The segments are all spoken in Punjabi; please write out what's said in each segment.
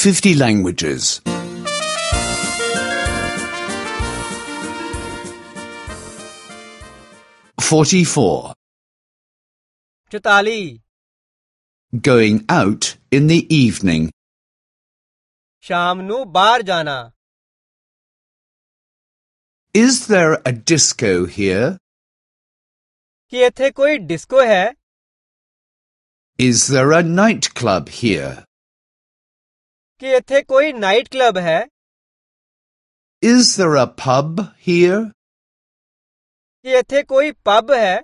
50 languages. 44. 44 Going out in the evening. ਸ਼ਾਮ ਨੂੰ ਬਾਹਰ ਜਾਣਾ Is there a disco here? ਕੀ ਇੱਥੇ ਕੋਈ ਡਿਸਕੋ ਹੈ Is there a nightclub here? ਕੀ ਇੱਥੇ ਕੋਈ ਨਾਈਟ ਕਲੱਬ ਹੈ Is there a pub here? ਕੀ ਇੱਥੇ ਕੋਈ ਪਬ ਹੈ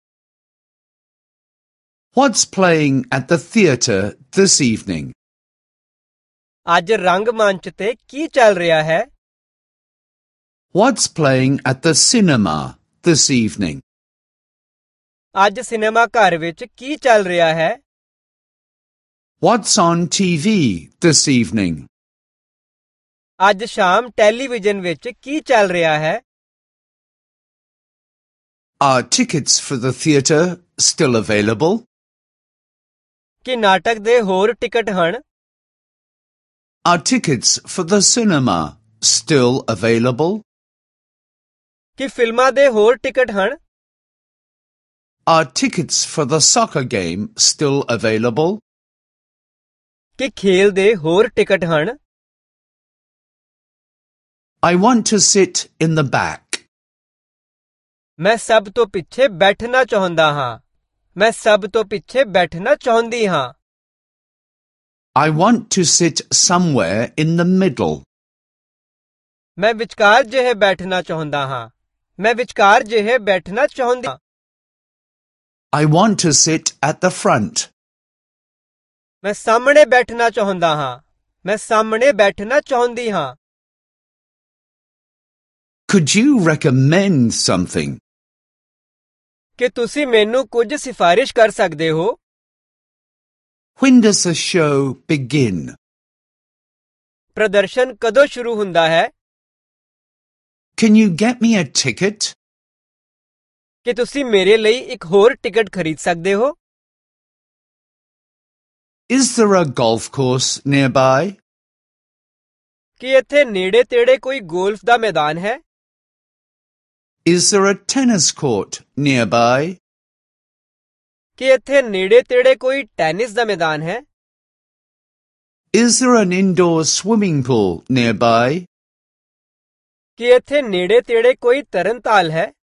What's playing at the theatre this evening? ਅੱਜ ਰੰਗਮੰਚ ਤੇ ਕੀ ਚੱਲ ਰਿਹਾ ਹੈ What's playing at the cinema this evening? ਅੱਜ ਸਿਨੇਮਾ ਘਰ ਵਿੱਚ ਕੀ ਚੱਲ ਰਿਹਾ ਹੈ What's on TV this evening? ਅੱਜ ਸ਼ਾਮ ਟੈਲੀਵਿਜ਼ਨ ਵਿੱਚ ਕੀ ਚੱਲ ਰਿਹਾ ਹੈ Are tickets for the theatre still available? ਕੀ ਨਾਟਕ ਦੇ ਹੋਰ ਟਿਕਟ ਹਨ Are tickets for the cinema still available? ਕੀ ਫਿਲਮਾਂ ਦੇ ਹੋਰ ਟਿਕਟ ਹਨ Are tickets for the soccer game still available? ਕੀ ਖੇਲ ਦੇ ਹੋਰ ਟਿਕਟ ਹਨ I want to sit in the back. ਮੈਂ ਸਭ ਤੋਂ ਪਿੱਛੇ ਬੈਠਣਾ ਚਾਹੁੰਦਾ ਹਾਂ ਮੈਂ ਸਭ ਤੋਂ ਪਿੱਛੇ ਬੈਠਣਾ ਚਾਹੁੰਦੀ ਹਾਂ I want to sit somewhere in the middle. ਮੈਂ ਵਿਚਕਾਰ ਜਿਹੇ ਬੈਠਣਾ ਚਾਹੁੰਦਾ ਹਾਂ ਮੈਂ ਵਿਚਕਾਰ ਜਿਹੇ ਬੈਠਣਾ ਚਾਹੁੰਦੀ ਹਾਂ I want to sit at the front. ਮੈਂ ਸਾਹਮਣੇ ਬੈਠਣਾ ਚਾਹੁੰਦਾ ਹਾਂ ਮੈਂ ਸਾਹਮਣੇ ਬੈਠਣਾ ਚਾਹੁੰਦੀ ਹਾਂ Could you recommend something? ਕਿ ਤੁਸੀਂ ਮੈਨੂੰ ਕੁਝ ਸਿਫਾਰਿਸ਼ ਕਰ ਸਕਦੇ ਹੋ When does the show begin? ਪ੍ਰਦਰਸ਼ਨ ਕਦੋਂ ਸ਼ੁਰੂ ਹੁੰਦਾ ਹੈ Can you get me a ticket? ਕਿ ਤੁਸੀਂ ਮੇਰੇ ਲਈ ਇੱਕ ਹੋਰ ਟਿਕਟ ਖਰੀਦ ਸਕਦੇ ਹੋ Is there a golf course nearby? ਕੀ ਇੱਥੇ ਨੇੜੇ-ਤੇੜੇ ਕੋਈ ਗੋਲਫ ਦਾ ਮੈਦਾਨ ਹੈ Is there a tennis court nearby? ਕੀ ਇੱਥੇ ਨੇੜੇ-ਤੇੜੇ ਕੋਈ ਟੈਨਿਸ ਦਾ ਮੈਦਾਨ ਹੈ Is there an indoor swimming pool nearby? ਕੀ ਇੱਥੇ ਨੇੜੇ-ਤੇੜੇ ਕੋਈ ਤਰਣਤਾਲ ਹੈ